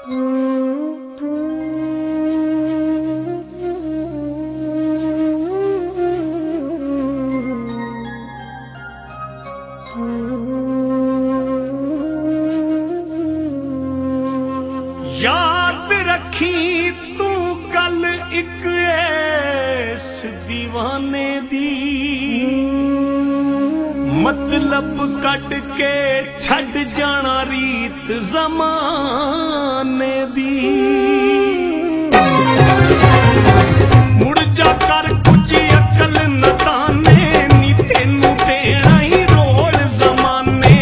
याद रखी तू गल इक ऐस दीवाने दी, मतलब कट के छड़ जाना रीत जमाने दी। मुड़ जा कर कुछ अकल न ताने नी तेनू देना ही रोल जमाने।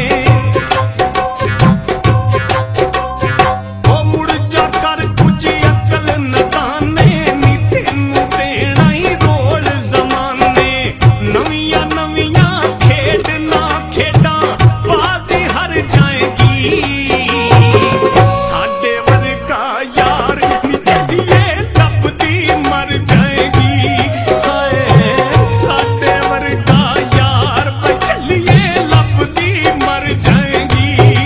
ओ मुड़ जा कर कुछ अकल न ताने नी तेनू देना ही रोल जमाने। नवियां नवियां खेड ना खेडा बाजी हर जाएगी, साडे वर्गा यार नी चढ़िए लभदी मर जाएगी। हाय साडे वर्गा यार चलिए लभदी मर जाएगी।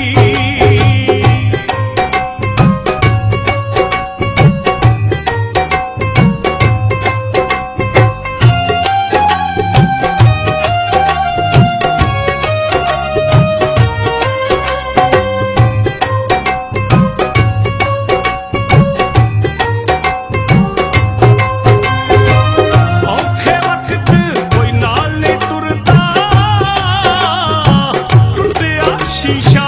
औखे वक्त कोई नाल नहीं टुरदा, टुटिया शीशा